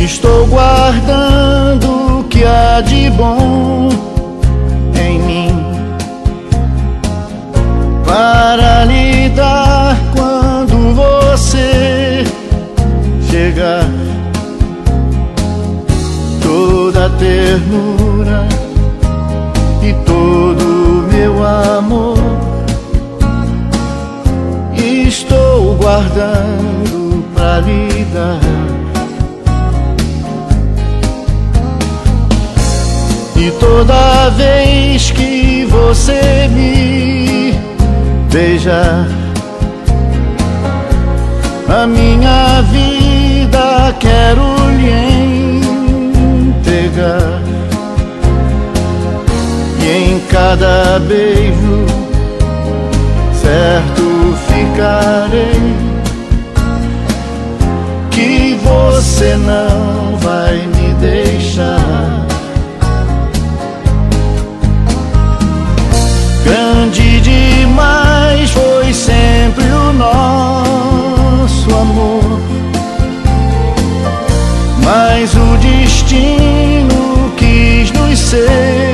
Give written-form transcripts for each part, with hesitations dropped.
Estou guardando o que há de bom em mim, para lhe dar quando você chegar. Toda a ternura e todo o meu amor estou guardando pra lhe dar. E toda vez que você me beijar, a minha vida quero lhe entregar. E em cada beijo certo ficarei que você não vai me deixar. Grande demais foi sempre o nosso amor, mas o destino quis nos separar.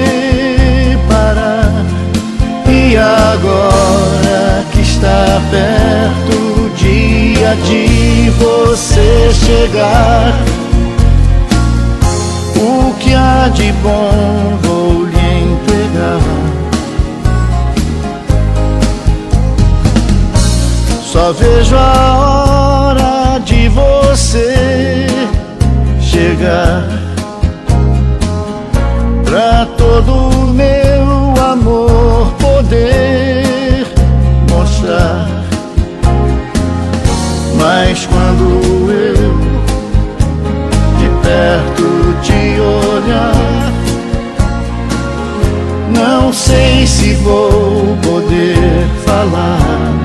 E agora que está perto o dia de você chegar, o que há de bom vou lhe entregar. Só vejo a hora de você chegar, pra todo o meu amor poder mostrar. Mas quando eu de perto te olhar, não sei se vou poder falar.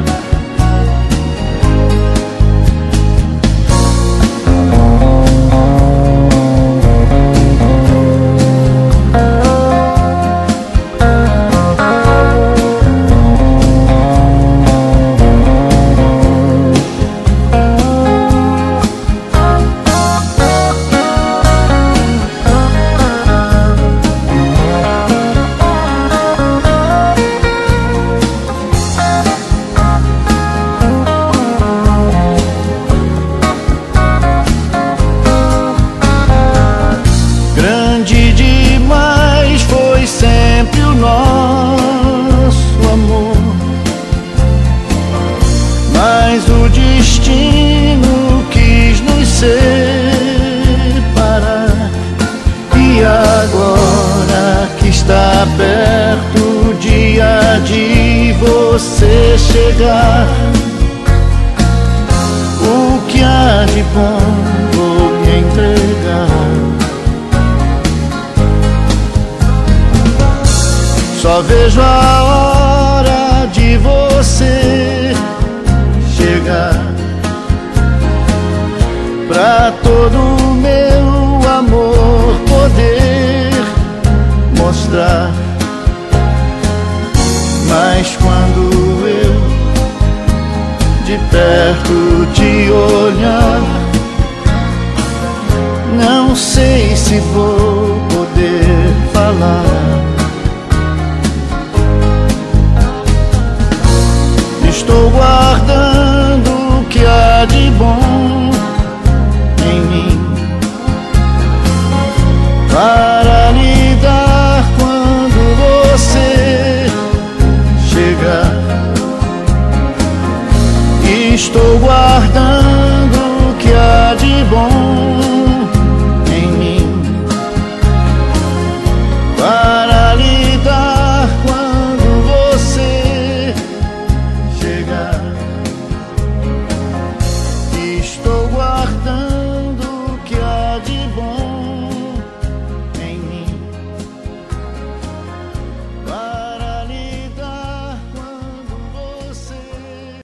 Grande demais foi sempre o nosso amor, mas o destino quis nos separar. E agora que está perto o dia de você chegar, o que há de bom vou lhe entregar. Só vejo a hora de você chegar, pra todo o meu amor poder mostrar. Mas quando eu de perto te olhar, não sei se vou poder falar. Estou guardando o que há de bom em mim, para lhe dar quando você chegar. Estou guardando